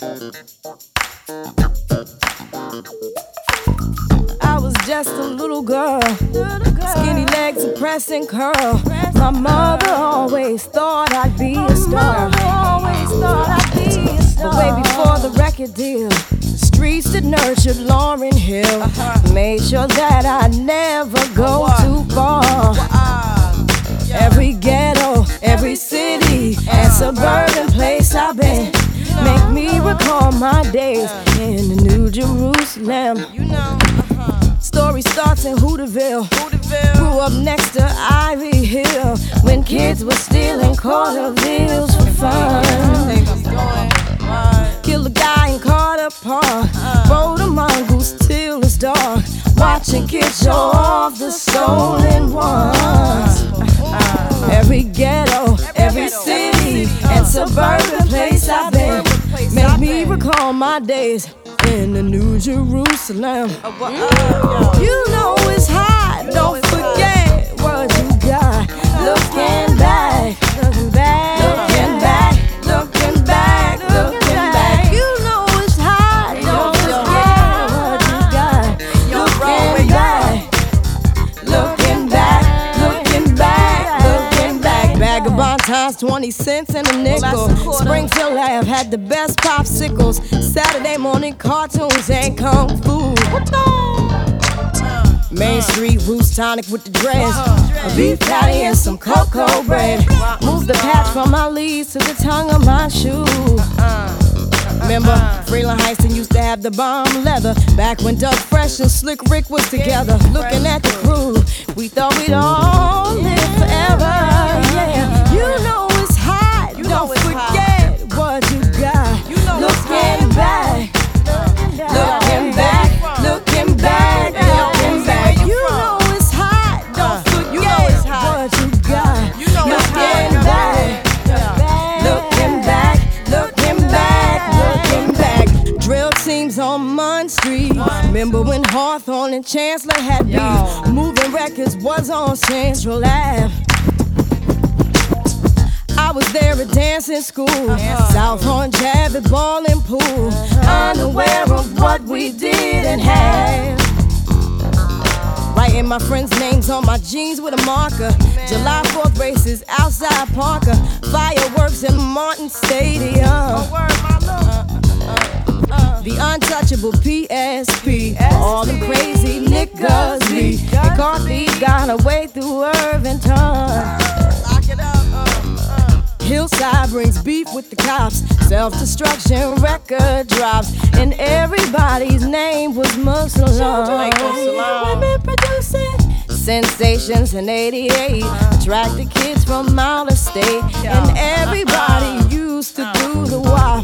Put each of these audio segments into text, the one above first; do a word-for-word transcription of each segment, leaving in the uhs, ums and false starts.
I was just a little girl, skinny legs and pressing curl. My mother always thought I'd be a star. But way before the record deal, the streets that nurtured Lauryn Hill made sure that I never go too far. Every ghetto, every city and suburban place I've been make me recall my days in the New Jerusalem. Story starts in Hooterville. Grew up next to Ivy Hill when kids were stealing quarter bills for fun. Killed a guy in Carter Park, rode a mongoose till it's dark, watching kids show off the stolen ones. Every ghetto, every city and suburban place I've been make me recall my days in the New Jerusalem. You know it's hot, don't forget what you got. Looking back, looking back, looking back, looking back, looking back. You know it's hot, don't forget what you got. Looking back, looking back, looking back, looking back. Vagabond times twenty cents and a nickel. Springfield Lab had the best popsicles. Saturday morning cartoons and kung fu. Main Street Roots tonic with the dress, a beef patty and some cocoa bread. Move the patch from my leaves to the tongue of my shoe. Remember, Freeland Heiston used to have the bomb leather. Back when Doug Fresh and Slick Rick was together. Looking at the crew, we thought we'd all live forever. Yeah, you know it's hot. Don't forget what you got. Looking back, looking back, looking back, looking back. You know it's hot. Don't forget what you got. Looking back, looking back, looking back, looking back. Drill teams on Munn Street. Remember when Hawthorne and Chancellor had beef? Moving Records was on Central Ave. I was there at dancing school, South Horn Jab at ballin' pool, unaware of what we did and had. Writing my friends' names on my jeans with a marker. July fourth races outside Parker, fireworks in Martin Stadium. The untouchable P S P, all them crazy niggas be. McCarthy got away through Irvington. Hillside brings beef with the cops. Self-destruction record drops, and everybody's name was Muslim. Women producing sensations in eighty-eight, attracted kids from out of state, and everybody used to do the wop.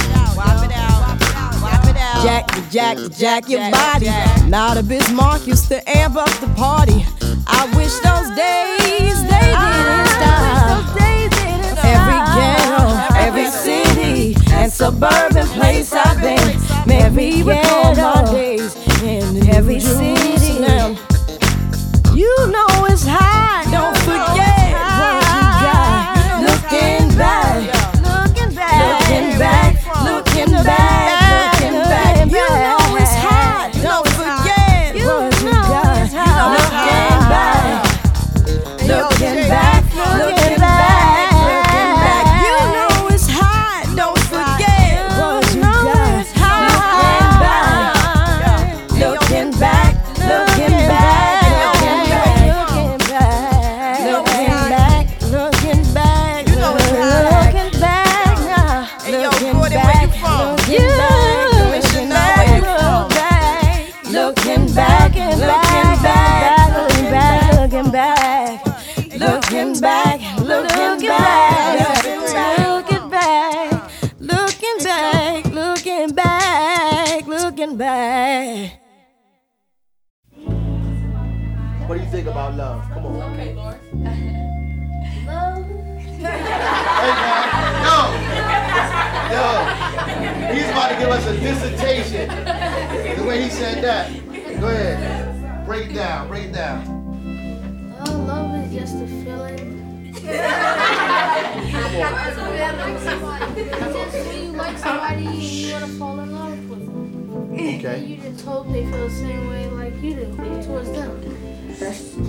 Jack, the jack, the jack your body. Now the Bismarck used to amp up the party. I wish those days they didn't stop. Every ghetto, every city and suburban place I've been, made me recall my days in every city. You know it's hot, don't forget what you got. Looking back, looking back, looking back, looking back, looking back. You know it's hot, don't forget what you got. Looking back, looking back, looking back. Looking back, looking back, looking back, looking back, looking back, looking back. What do you think about love? Come on. Okay, Lord. Love. Hey man, yo, yo, he's about to give us a dissertation. The way he said that. Go ahead, break it down, break it down. Oh, love is just a feeling. It's just when you like somebody and you want to fall in love with them. And Okay. you just hope they feel the same way like you do towards them. That's